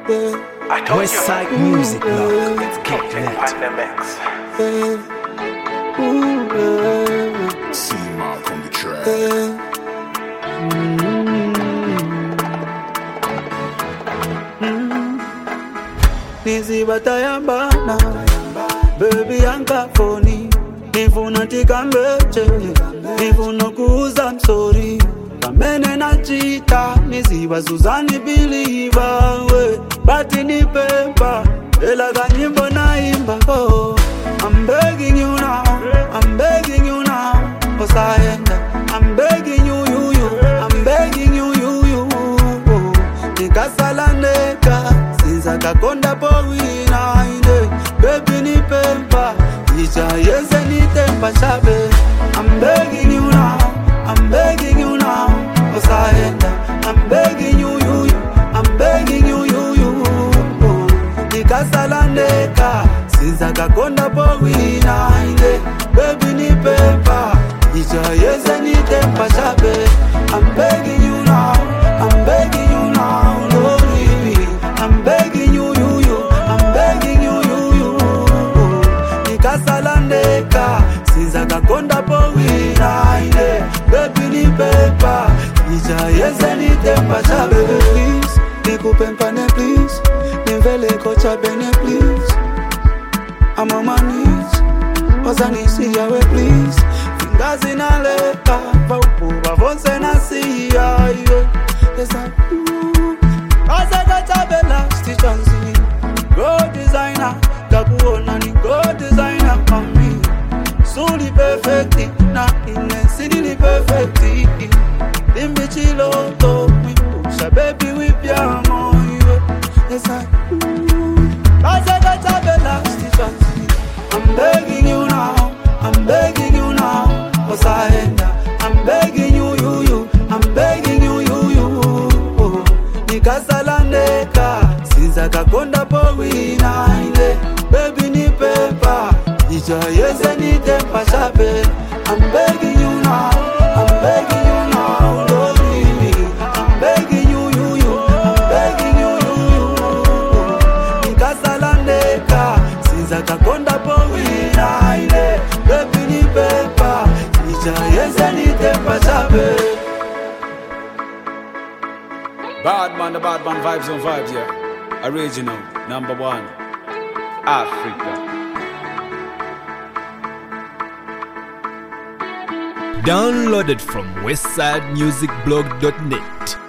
Westside Music Blog. It's Captain Pandemics. See Mark on the track. Nizibatayambana baby yankafoni nifuna tikambeche nifuna kuuza msori kamene nachita niziba Suzani biliva we bati nipemba ela kanyimbo naimba oh I'm begging you now I'm begging you now Osaenda I'm begging you I'm begging you nikasalaneka sinza kakonda powina ine baby nipemba ija yeze nitemba shabe I'm begging you now I'm begging you now Osaenda I'm begging you I'm begging you nikasalaneka sinza kakonda powina ine baby nipemba ija yeze nitemba shabe I'm begging you now I'm begging you now, no baby. I'm begging you, I'm begging you. Nikasalandeka, sinza kakonda powina ine, baby ni pepa, ija yeze ni tempa chabe. Please, nikupempa ne please, nimvele kocha bene please. I'm on my knees, ozani siyawe please. Fingers inaleka, paupu bavonse na siya, yes I do. As I got a bella stitch on see. Go designer, kakuona ni go designer for me. Suli perfecti, na inensini ni perfecti. Imbichilo to we push baby with piano. Yes I do. As I got a bella stitch on see. I'm begging you now, I'm begging you now. Osaenda, I'm begging you. I'm begging you. Nikasalandeka, sinza kakonda powina ine, baby ni pepa, ija yeze ni tempa shabe. I'm begging you now, I'm begging you now, Lord baby. I'm begging you, I'm begging you. Nikasalandeka, sinza kakonda powina ine, baby ni pepa, ija yeze ni tempa shabe. The bad man vibes on vibes, yeah. Original, #1, Africa. Downloaded from westsidemusicblog.net.